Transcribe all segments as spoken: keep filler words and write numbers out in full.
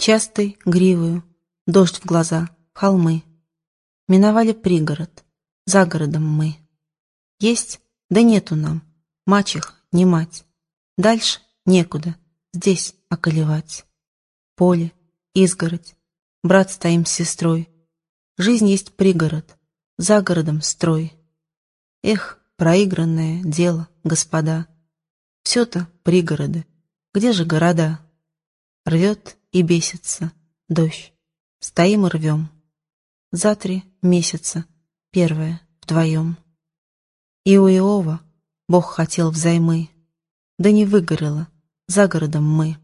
Частой гривою, дождь в глаза, холмы. Миновали пригород, за городом мы. Есть, да нету нам, мачех, не мать. Дальше некуда, здесь околевать. Поле, изгородь, брат стоим с сестрой. Жизнь есть пригород, за городом строй. Эх, проигранное дело, господа. Все-то пригороды, где же города? Рвет и бесится дождь, стоим и рвем. За три месяца, первое, вдвоем. И у Иова Бог хотел взаймы, да не выгорело, за городом мы.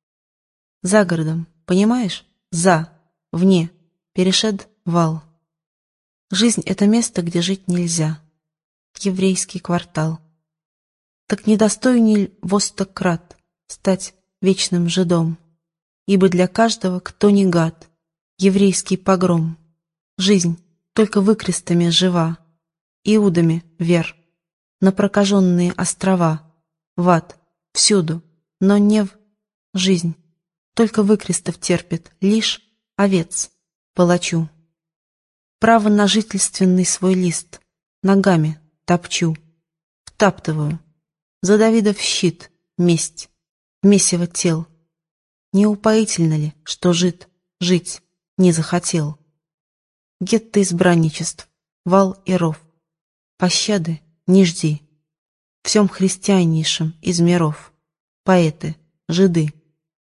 За городом, понимаешь, за, вне, перешед вал. Жизнь — это место, где жить нельзя. Еврейский квартал. Так недостойней востократ стать вечным жидом, ибо для каждого, кто не гад, еврейский погром. Жизнь только выкрестами жива, иудами вер, на прокаженные острова, в ад, всюду, но не в жизнь. Только выкрестов терпит лишь овец, палачу. Право на жительственный свой лист ногами топчу, втаптываю. За Давидов щит, месть, месиво тел. Не упоительно ли, что жид жить не захотел? Гетто избранничеств, вал и ров. Пощады не жди. Всем христианнейшим из миров. Поэты, жиды.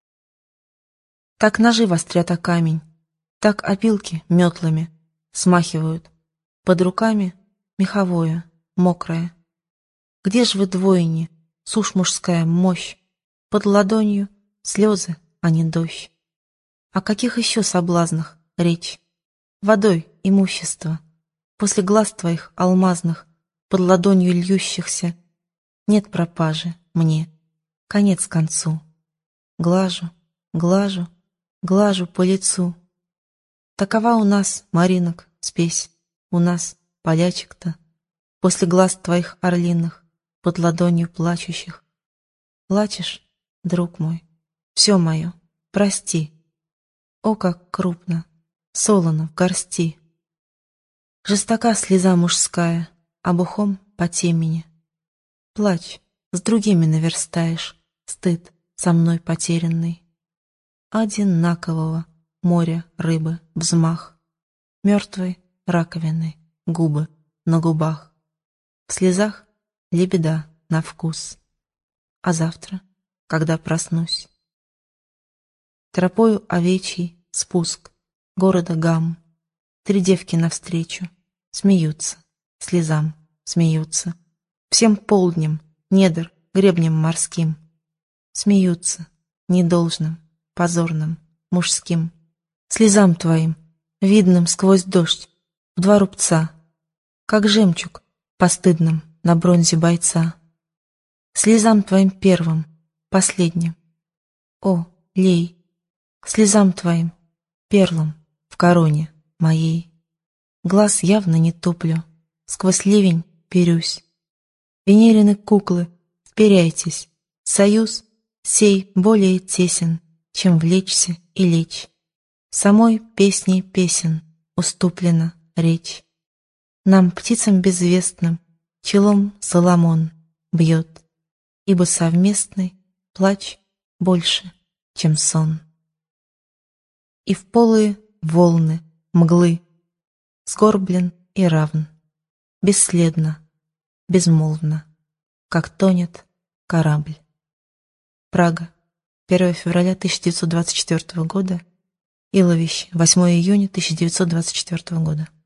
Так ножи вострят о камень, так опилки метлами смахивают. Под руками меховое, мокрое. Где ж вы двойни, сушь мужская мощь? Под ладонью слезы, а не дождь. О каких еще соблазнах речь? Водой имущество. После глаз твоих алмазных, под ладонью льющихся, нет пропажи мне, конец концу. Глажу, глажу, глажу по лицу. Такова у нас, Маринок, спесь, у нас, полячек-то, после глаз твоих орлиных, под ладонью плачущих. Плачешь, друг мой, все мое, прости. О, как крупно, солоно в горсти. Жестока слеза мужская, а бухом по темени. Плачь, с другими наверстаешь стыд со мной потерянный. Одинакового моря рыбы взмах, мертвой раковины губы на губах. В слезах лебеда на вкус. А завтра, когда проснусь, тропою овечий спуск города Гам. Три девки навстречу смеются, слезам смеются. Всем полднем, недр, гребнем морским. Смеются, недолжным, позорным, мужским. Слезам твоим, видным сквозь дождь, в два рубца, как жемчуг постыдным на бронзе бойца. Слезам твоим первым, последним, о, лей, слезам твоим, перлом в короне моей. Глаз явно не туплю, сквозь ливень перюсь. Венерины куклы, вперяйтесь, союз сей более тесен, чем влечься и лечь. Самой песней песен уступлена речь. Нам, птицам безвестным, челом Соломон бьет, ибо совместный плач больше, чем сон. И в полые волны мглы сгорблен и равн, бесследно, безмолвно, как тонет корабль. Прага, первое февраля тысяча девятьсот двадцать четвёртого года, Иловище, восьмое июня тысяча девятьсот двадцать четвёртого года.